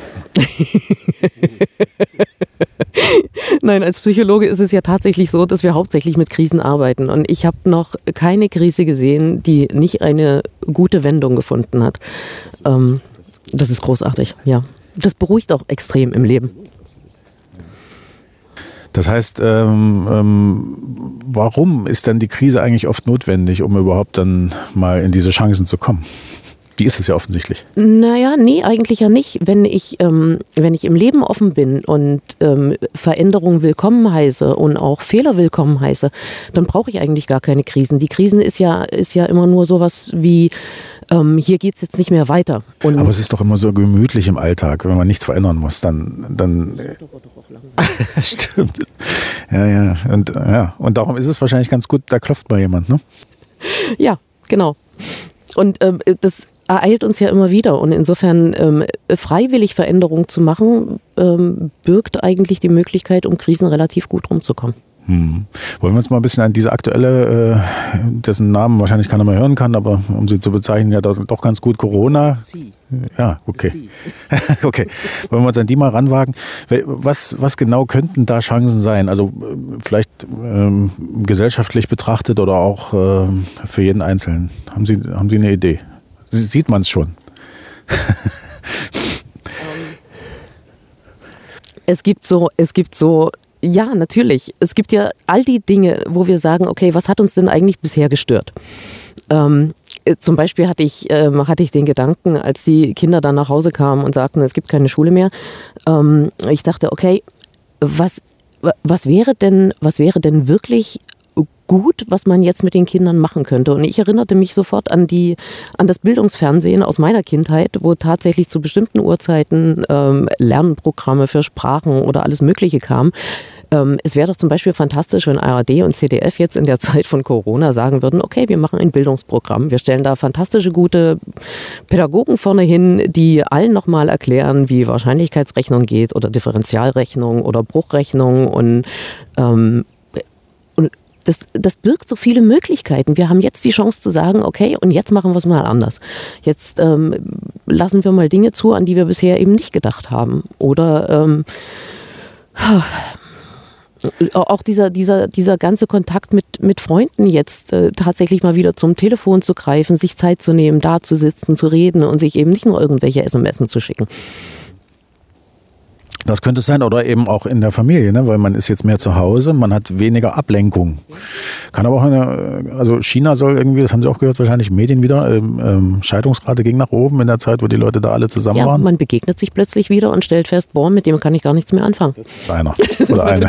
Nein, als Psychologe ist es ja tatsächlich so, dass wir hauptsächlich mit Krisen arbeiten. Und ich habe noch keine Krise gesehen, die nicht eine gute Wendung gefunden hat. Ähm, das ist großartig, ja. Das beruhigt auch extrem im Leben. Das heißt, ähm, ähm, warum ist denn die Krise eigentlich oft notwendig, um überhaupt dann mal in diese Chancen zu kommen? Die ist es ja offensichtlich. Naja, nee, eigentlich ja nicht. Wenn ich, ähm, wenn ich im Leben offen bin und ähm, Veränderungen willkommen heiße und auch Fehler willkommen heiße, dann brauche ich eigentlich gar keine Krisen. Die Krisen ist ja, ist ja immer nur sowas wie, ähm, hier geht es jetzt nicht mehr weiter. Und aber es ist doch immer so gemütlich im Alltag, wenn man nichts verändern muss, dann... dann Stimmt. Ja, ja. Und, ja. Und darum ist es wahrscheinlich ganz gut, da klopft mal jemand, ne? Ja, genau. Und ähm, das ereilt uns ja immer wieder, und insofern ähm, freiwillig Veränderungen zu machen, ähm, birgt eigentlich die Möglichkeit, um Krisen relativ gut rumzukommen. Hm. Wollen wir uns mal ein bisschen an diese aktuelle, äh, dessen Namen wahrscheinlich keiner mehr hören kann, aber um sie zu bezeichnen, ja doch, doch ganz gut, Corona. Sie. Ja, okay. Okay. Wollen wir uns an die mal ranwagen? Was, was genau könnten da Chancen sein? Also vielleicht ähm, gesellschaftlich betrachtet oder auch ähm, für jeden Einzelnen. Haben Sie, haben Sie eine Idee? Sieht man es schon? Es gibt so, es gibt so, ja, natürlich. Es gibt ja all die Dinge, wo wir sagen, okay, was hat uns denn eigentlich bisher gestört? Ähm, zum Beispiel hatte ich, ähm, hatte ich den Gedanken, als die Kinder dann nach Hause kamen und sagten, es gibt keine Schule mehr. Ähm, ich dachte, okay, was, was wäre denn, was wäre denn wirklich gut, was man jetzt mit den Kindern machen könnte? Und ich erinnerte mich sofort an die, an das Bildungsfernsehen aus meiner Kindheit, wo tatsächlich zu bestimmten Uhrzeiten ähm, Lernprogramme für Sprachen oder alles Mögliche kamen. Ähm, es wäre doch zum Beispiel fantastisch, wenn A R D und Z D F jetzt in der Zeit von Corona sagen würden, okay, wir machen ein Bildungsprogramm. Wir stellen da fantastische, gute Pädagogen vorne hin, die allen nochmal erklären, wie Wahrscheinlichkeitsrechnung geht oder Differentialrechnung oder Bruchrechnung und, ähm, und das, das birgt so viele Möglichkeiten. Wir haben jetzt die Chance zu sagen, okay, und jetzt machen wir es mal anders. Jetzt ähm, lassen wir mal Dinge zu, an die wir bisher eben nicht gedacht haben. Oder ähm, auch dieser, dieser, dieser ganze Kontakt mit, mit Freunden jetzt äh, tatsächlich mal wieder zum Telefon zu greifen, sich Zeit zu nehmen, da zu sitzen, zu reden und sich eben nicht nur irgendwelche S M S zu schicken. Das könnte es sein, oder eben auch in der Familie, ne? Weil man ist jetzt mehr zu Hause, man hat weniger Ablenkung. Kann aber auch eine, also China soll irgendwie, das haben Sie auch gehört, wahrscheinlich Medien wieder, ähm, ähm, Scheidungsrate ging nach oben in der Zeit, wo die Leute da alle zusammen ja, waren. Man begegnet sich plötzlich wieder und stellt fest, boah, mit dem kann ich gar nichts mehr anfangen. Das ist einer oder eine.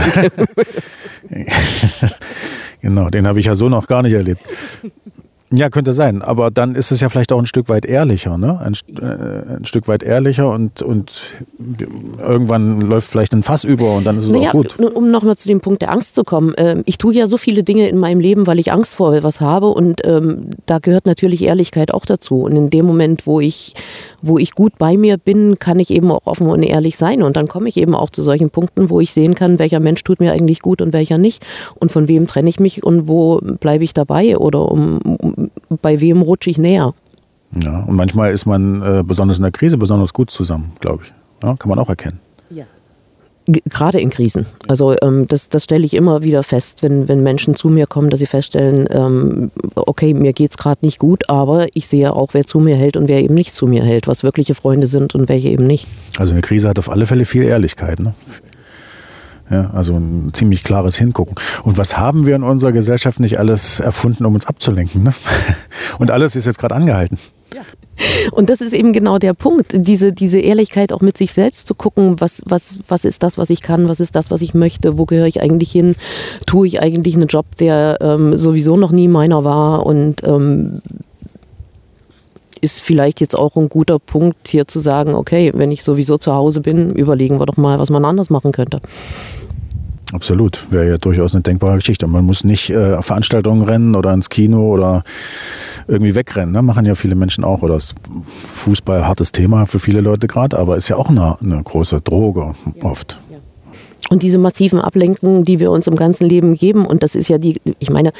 Genau, den habe ich ja so noch gar nicht erlebt. Ja, könnte sein, aber dann ist es ja vielleicht auch ein Stück weit ehrlicher, ne? Ein, äh, ein Stück weit ehrlicher und, und irgendwann läuft vielleicht ein Fass über und dann ist es naja, auch gut. Um nochmal zu dem Punkt der Angst zu kommen. Ähm, ich tue ja so viele Dinge in meinem Leben, weil ich Angst vor was habe und ähm, da gehört natürlich Ehrlichkeit auch dazu. Und in dem Moment, wo ich, wo ich gut bei mir bin, kann ich eben auch offen und ehrlich sein und dann komme ich eben auch zu solchen Punkten, wo ich sehen kann, welcher Mensch tut mir eigentlich gut und welcher nicht und von wem trenne ich mich und wo bleibe ich dabei oder um, um bei wem rutsche ich näher. Ja, und manchmal ist man äh, besonders in der Krise besonders gut zusammen, glaube ich. Ja, kann man auch erkennen. Ja. G- Gerade in Krisen. Also ähm, das, das stelle ich immer wieder fest, wenn, wenn Menschen zu mir kommen, dass sie feststellen, ähm, okay, mir geht es gerade nicht gut, aber ich sehe auch, wer zu mir hält und wer eben nicht zu mir hält, was wirkliche Freunde sind und welche eben nicht. Also eine Krise hat auf alle Fälle viel Ehrlichkeit, ne? Ja, also ein ziemlich klares Hingucken. Und was haben wir in unserer Gesellschaft nicht alles erfunden, um uns abzulenken? Ne? Und alles ist jetzt gerade angehalten. Ja. Und das ist eben genau der Punkt, diese, diese Ehrlichkeit auch mit sich selbst zu gucken, was, was, was ist das, was ich kann, was ist das, was ich möchte, wo gehöre ich eigentlich hin, tue ich eigentlich einen Job, der ähm, sowieso noch nie meiner war und ähm, ist vielleicht jetzt auch ein guter Punkt, hier zu sagen, okay, wenn ich sowieso zu Hause bin, überlegen wir doch mal, was man anders machen könnte. Absolut, wäre ja durchaus eine denkbare Geschichte. Man muss nicht äh, auf Veranstaltungen rennen oder ins Kino oder irgendwie wegrennen. Ne? Machen ja viele Menschen auch. Oder das Fußball, hartes Thema für viele Leute gerade, aber ist ja auch eine, eine große Droge ja, oft. Ja. Und diese massiven Ablenkungen, die wir uns im ganzen Leben geben, und das ist ja die, ich meine,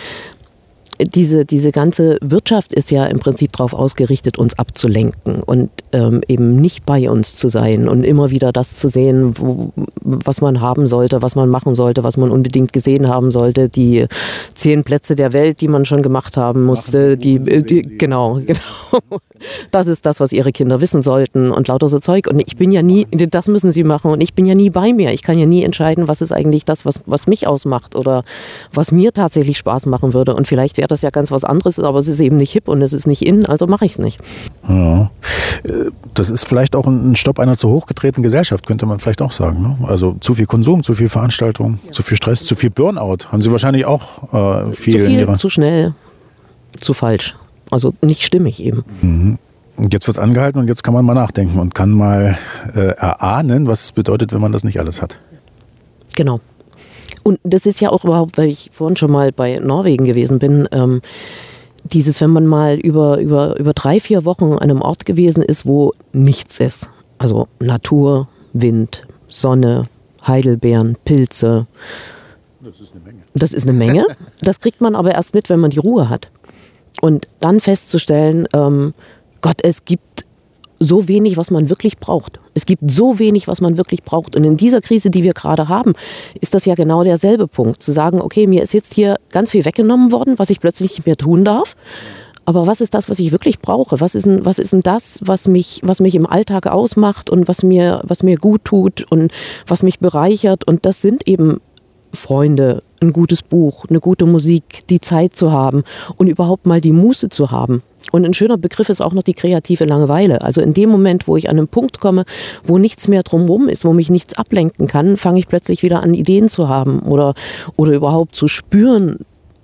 Diese, diese ganze Wirtschaft ist ja im Prinzip darauf ausgerichtet, uns abzulenken und ähm, eben nicht bei uns zu sein und immer wieder das zu sehen, wo, was man haben sollte, was man machen sollte, was man unbedingt gesehen haben sollte, die zehn Plätze der Welt, die man schon gemacht haben musste, die, die genau, genau. Das ist das, was ihre Kinder wissen sollten und lauter so Zeug. Und ich bin ja nie, das müssen sie machen und ich bin ja nie bei mir. Ich kann ja nie entscheiden, was ist eigentlich das, was, was mich ausmacht oder was mir tatsächlich Spaß machen würde. Und vielleicht wäre das ja ganz was anderes, aber es ist eben nicht hip und es ist nicht in, also mache ich es nicht. Ja. Das ist vielleicht auch ein Stopp einer zu hochgetretenen Gesellschaft, könnte man vielleicht auch sagen. Ne? Also zu viel Konsum, zu viel Veranstaltung, ja. zu viel Stress, zu viel Burnout. Haben Sie wahrscheinlich auch äh, viel, zu viel in Ihrer... Zu schnell, zu falsch. Also nicht stimmig eben. Mhm. Und jetzt wird es angehalten und jetzt kann man mal nachdenken und kann mal äh, erahnen, was es bedeutet, wenn man das nicht alles hat. Genau. Und das ist ja auch überhaupt, weil ich vorhin schon mal bei Norwegen gewesen bin, ähm, dieses, wenn man mal über, über, über drei, vier Wochen an einem Ort gewesen ist, wo nichts ist. Also Natur, Wind, Sonne, Heidelbeeren, Pilze. Das ist eine Menge. Das ist eine Menge. Das kriegt man aber erst mit, wenn man die Ruhe hat. Und dann festzustellen, ähm, Gott, es gibt so wenig, was man wirklich braucht. Es gibt so wenig, was man wirklich braucht. Und in dieser Krise, die wir gerade haben, ist das ja genau derselbe Punkt. Zu sagen, okay, mir ist jetzt hier ganz viel weggenommen worden, was ich plötzlich nicht mehr tun darf. Aber was ist das, was ich wirklich brauche? Was ist denn, was ist denn das, was mich, was mich im Alltag ausmacht und was mir, was mir gut tut und was mich bereichert? Und das sind eben Freunde, ein gutes Buch, eine gute Musik, die Zeit zu haben und überhaupt mal die Muße zu haben. Und ein schöner Begriff ist auch noch die kreative Langeweile. Also in dem Moment, wo ich an einen Punkt komme, wo nichts mehr drumherum ist, wo mich nichts ablenken kann, fange ich plötzlich wieder an, Ideen zu haben oder, oder überhaupt zu spüren,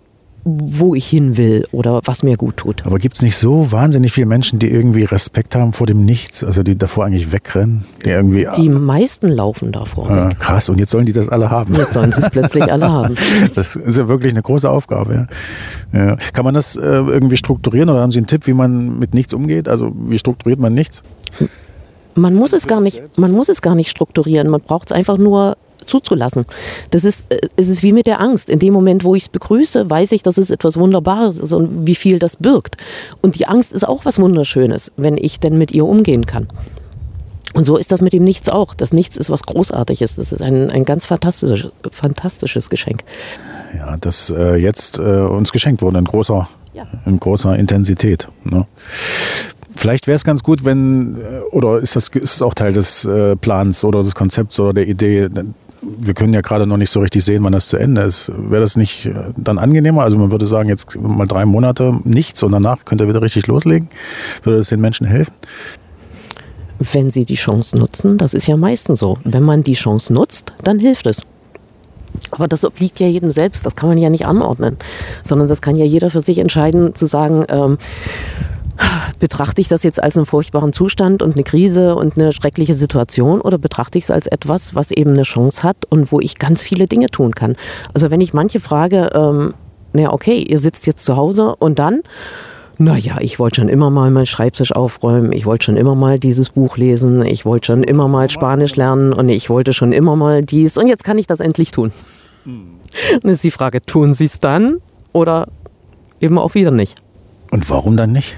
wo ich hin will oder was mir gut tut. Aber gibt es nicht so wahnsinnig viele Menschen, die irgendwie Respekt haben vor dem Nichts, also die davor eigentlich wegrennen? Die, irgendwie, die meisten laufen davor. Äh, krass, und jetzt sollen die das alle haben. Jetzt sollen sie es plötzlich alle haben. Das ist ja wirklich eine große Aufgabe. Ja. Ja. Kann man das äh, irgendwie strukturieren oder haben Sie einen Tipp, wie man mit nichts umgeht? Also wie strukturiert man nichts? Man muss es gar nicht, man muss es gar nicht strukturieren. Man braucht es einfach nur zuzulassen. Das ist, es ist wie mit der Angst. In dem Moment, wo ich es begrüße, weiß ich, dass es etwas Wunderbares ist und wie viel das birgt. Und die Angst ist auch was Wunderschönes, wenn ich denn mit ihr umgehen kann. Und so ist das mit dem Nichts auch. Das Nichts ist was Großartiges. Das ist ein, ein ganz fantastisches, fantastisches Geschenk. Ja, das äh, jetzt äh, uns geschenkt wurde in großer, ja. in großer Intensität. Ne? Vielleicht wäre es ganz gut, wenn, oder ist das ist es auch Teil des äh, Plans oder des Konzepts oder der Idee, wir können ja gerade noch nicht so richtig sehen, wann das zu Ende ist. Wäre das nicht dann angenehmer? Also man würde sagen, jetzt mal drei Monate nichts und danach könnt ihr wieder richtig loslegen. Würde das den Menschen helfen? Wenn sie die Chance nutzen, das ist ja meistens so. Wenn man die Chance nutzt, dann hilft es. Aber das obliegt ja jedem selbst, das kann man ja nicht anordnen. Sondern das kann ja jeder für sich entscheiden, zu sagen, ähm, betrachte ich das jetzt als einen furchtbaren Zustand und eine Krise und eine schreckliche Situation oder betrachte ich es als etwas, was eben eine Chance hat und wo ich ganz viele Dinge tun kann? Also wenn ich manche frage, ähm, naja, okay, ihr sitzt jetzt zu Hause und dann? Naja, ich wollte schon immer mal meinen Schreibtisch aufräumen, ich wollte schon immer mal dieses Buch lesen, ich wollte schon immer mal Spanisch lernen und ich wollte schon immer mal dies und jetzt kann ich das endlich tun. Und ist die Frage, tun Sie es dann oder eben auch wieder nicht? Und warum dann nicht?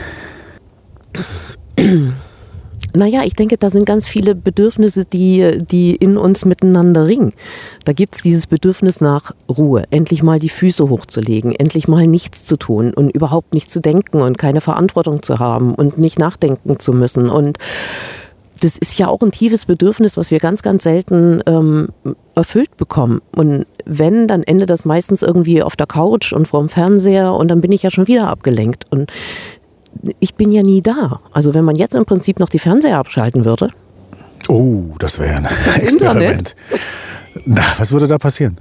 Naja, ich denke, da sind ganz viele Bedürfnisse, die, die in uns miteinander ringen. Da gibt es dieses Bedürfnis nach Ruhe, endlich mal die Füße hochzulegen, endlich mal nichts zu tun und überhaupt nicht zu denken und keine Verantwortung zu haben und nicht nachdenken zu müssen. Und das ist ja auch ein tiefes Bedürfnis, was wir ganz, ganz selten ähm, erfüllt bekommen. Und wenn, dann endet das meistens irgendwie auf der Couch und vorm Fernseher und dann bin ich ja schon wieder abgelenkt. Und ich bin ja nie da. Also wenn man jetzt im Prinzip noch die Fernseher abschalten würde. Oh, das wäre ein das Experiment. Na, was würde da passieren?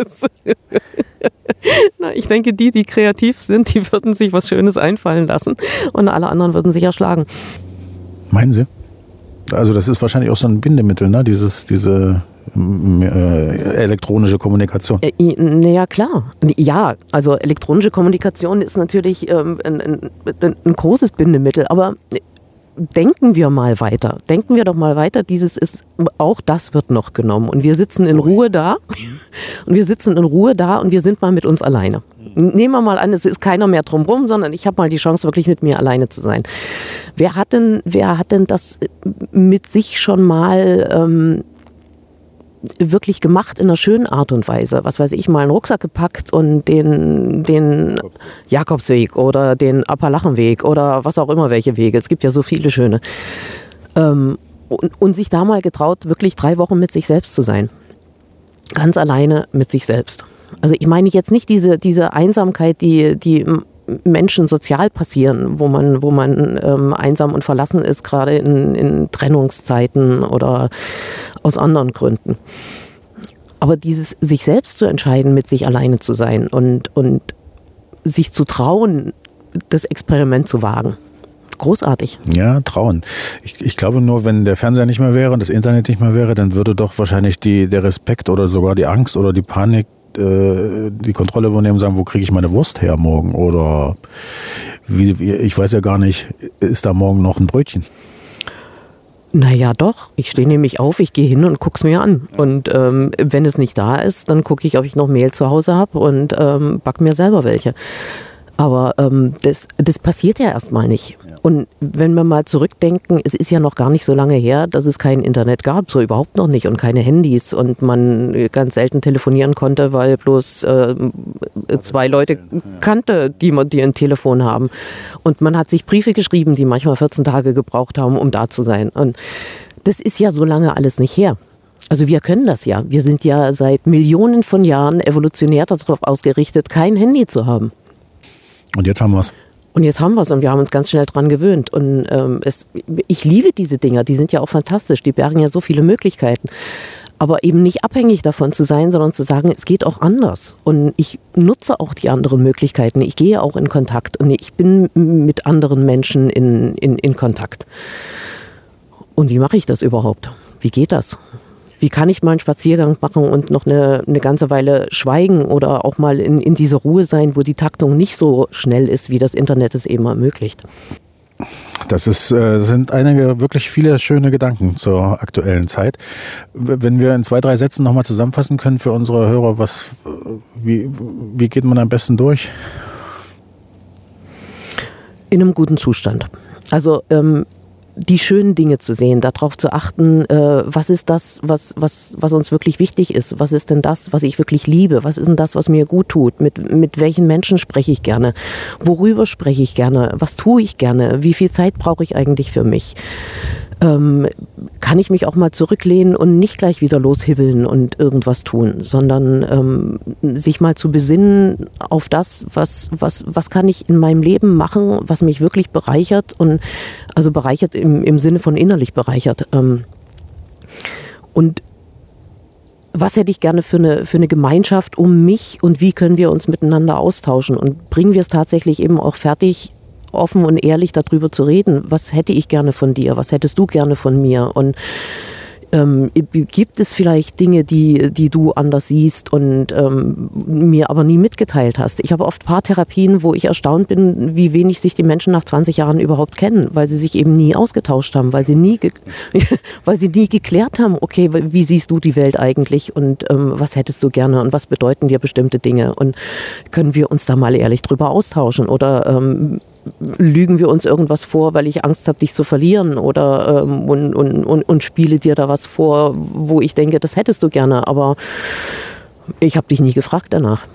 Na, ich denke, die, die kreativ sind, die würden sich was Schönes einfallen lassen und alle anderen würden sich erschlagen. Meinen Sie? Also das ist wahrscheinlich auch so ein Bindemittel, ne? Dieses, diese äh, elektronische Kommunikation. Äh, naja, klar. Ja, also elektronische Kommunikation ist natürlich ähm, ein, ein, ein großes Bindemittel, aber denken wir mal weiter. Denken wir doch mal weiter, dieses ist, auch das wird noch genommen und wir sitzen in Ruhe da und wir sitzen in Ruhe da und wir sind mal mit uns alleine. Nehmen wir mal an, es ist keiner mehr drumherum, sondern ich habe mal die Chance, wirklich mit mir alleine zu sein. Wer hat denn, wer hat denn das mit sich schon mal ähm, wirklich gemacht in einer schönen Art und Weise? Was weiß ich, mal einen Rucksack gepackt und den, den Jakobsweg oder den Appalachenweg oder was auch immer, welche Wege. Es gibt ja so viele schöne. Ähm, und, und sich da mal getraut, wirklich drei Wochen mit sich selbst zu sein. Ganz alleine mit sich selbst. Also ich meine jetzt nicht diese, diese Einsamkeit, die, die Menschen sozial passieren, wo man, wo man ähm, einsam und verlassen ist, gerade in, in Trennungszeiten oder aus anderen Gründen. Aber dieses sich selbst zu entscheiden, mit sich alleine zu sein und, und sich zu trauen, das Experiment zu wagen. Großartig. Ja, trauen. Ich, ich glaube nur, wenn der Fernseher nicht mehr wäre und das Internet nicht mehr wäre, dann würde doch wahrscheinlich die, der Respekt oder sogar die Angst oder die Panik die Kontrolle übernehmen und sagen, wo kriege ich meine Wurst her morgen? Oder wie, wie, ich weiß ja gar nicht, ist da morgen noch ein Brötchen? Naja, doch. Ich stehe nämlich auf, ich gehe hin und gucke es mir an. Und ähm, wenn es nicht da ist, dann gucke ich, ob ich noch Mehl zu Hause habe und ähm, back mir selber welche. Aber ähm, das, das passiert ja erstmal nicht. Ja. Und wenn wir mal zurückdenken, es ist ja noch gar nicht so lange her, dass es kein Internet gab, so überhaupt noch nicht und keine Handys und man ganz selten telefonieren konnte, weil bloß äh, zwei Leute kannte, die, die ein Telefon haben. Und man hat sich Briefe geschrieben, die manchmal vierzehn Tage gebraucht haben, um da zu sein. Und das ist ja so lange alles nicht her. Also wir können das ja. Wir sind ja seit Millionen von Jahren evolutionär darauf ausgerichtet, kein Handy zu haben. Und jetzt haben wir es. Und jetzt haben wir es und wir haben uns ganz schnell dran gewöhnt. Und ähm, es, ich liebe diese Dinger, die sind ja auch fantastisch, die bergen ja so viele Möglichkeiten. Aber eben nicht abhängig davon zu sein, sondern zu sagen, es geht auch anders. Und ich nutze auch die anderen Möglichkeiten. Ich gehe auch in Kontakt und ich bin mit anderen Menschen in, in, in Kontakt. Und wie mache ich das überhaupt? Wie geht das? Wie kann ich mal einen Spaziergang machen und noch eine, eine ganze Weile schweigen oder auch mal in, in dieser Ruhe sein, wo die Taktung nicht so schnell ist, wie das Internet es eben ermöglicht? das ist, äh, sind einige wirklich viele schöne Gedanken zur aktuellen Zeit. Wenn wir in zwei, drei Sätzen nochmal zusammenfassen können für unsere Hörer, was, wie, wie geht man am besten durch? In einem guten Zustand. Also ähm, die schönen Dinge zu sehen, darauf zu achten, äh, was ist das, was, was, was uns wirklich wichtig ist, was ist denn das, was ich wirklich liebe, was ist denn das, was mir gut tut, mit, mit welchen Menschen spreche ich gerne, worüber spreche ich gerne, was tue ich gerne, wie viel Zeit brauche ich eigentlich für mich. Ähm, kann ich mich auch mal zurücklehnen und nicht gleich wieder loshibbeln und irgendwas tun, sondern ähm, sich mal zu besinnen auf das, was, was, was kann ich in meinem Leben machen, was mich wirklich bereichert und also bereichert im, im Sinne von innerlich bereichert. Ähm, und was hätte ich gerne für eine, für eine Gemeinschaft um mich und wie können wir uns miteinander austauschen und bringen wir es tatsächlich eben auch fertig, offen und ehrlich darüber zu reden, was hätte ich gerne von dir, was hättest du gerne von mir und ähm, gibt es vielleicht Dinge, die, die du anders siehst und ähm, mir aber nie mitgeteilt hast. Ich habe oft Paartherapien, wo ich erstaunt bin, wie wenig sich die Menschen nach zwanzig Jahren überhaupt kennen, weil sie sich eben nie ausgetauscht haben, weil sie nie, ge- weil sie nie geklärt haben, okay, wie siehst du die Welt eigentlich und ähm, was hättest du gerne und was bedeuten dir bestimmte Dinge und können wir uns da mal ehrlich drüber austauschen oder ähm, lügen wir uns irgendwas vor, weil ich Angst habe, dich zu verlieren oder ähm, und, und, und, und spiele dir da was vor, wo ich denke, das hättest du gerne, aber ich habe dich nie gefragt danach.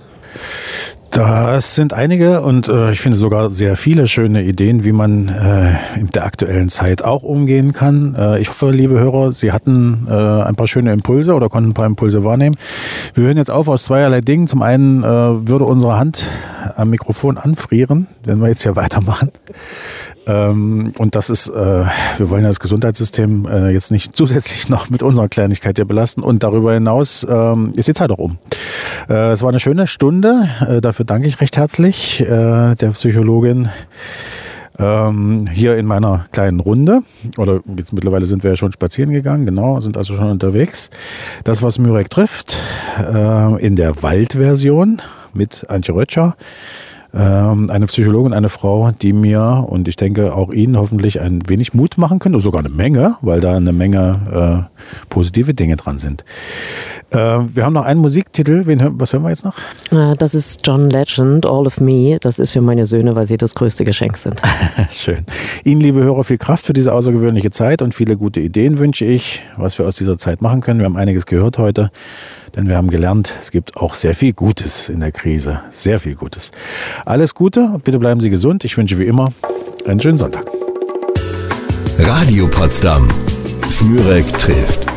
Das sind einige und äh, ich finde sogar sehr viele schöne Ideen, wie man äh, in der aktuellen Zeit auch umgehen kann. Äh, ich hoffe, liebe Hörer, Sie hatten äh, ein paar schöne Impulse oder konnten ein paar Impulse wahrnehmen. Wir hören jetzt auf aus zweierlei Dingen. Zum einen äh, würde unsere Hand am Mikrofon anfrieren, wenn wir jetzt hier weitermachen. Ähm, und das ist, äh, wir wollen ja das Gesundheitssystem äh, jetzt nicht zusätzlich noch mit unserer Kleinigkeit hier belasten und darüber hinaus ähm, ist die Zeit auch um. Äh, es war eine schöne Stunde, äh, dafür danke ich recht herzlich äh, der Psychologin ähm, hier in meiner kleinen Runde, oder jetzt mittlerweile sind wir ja schon spazieren gegangen, genau, sind also schon unterwegs. Das, was Smürek trifft, äh, in der Waldversion mit Antje Rötscher. Eine Psychologin, eine Frau, die mir und ich denke auch Ihnen hoffentlich ein wenig Mut machen können, oder sogar eine Menge, weil da eine Menge äh, positive Dinge dran sind. Äh, wir haben noch einen Musiktitel. Wen, was hören wir jetzt noch? Das ist John Legend, All of Me. Das ist für meine Söhne, weil sie das größte Geschenk sind. Schön. Ihnen, liebe Hörer, viel Kraft für diese außergewöhnliche Zeit und viele gute Ideen wünsche ich, was wir aus dieser Zeit machen können. Wir haben einiges gehört heute. Denn wir haben gelernt, es gibt auch sehr viel Gutes in der Krise. Sehr viel Gutes. Alles Gute und bitte bleiben Sie gesund. Ich wünsche wie immer einen schönen Sonntag. Radio Potsdam. Smürek trifft.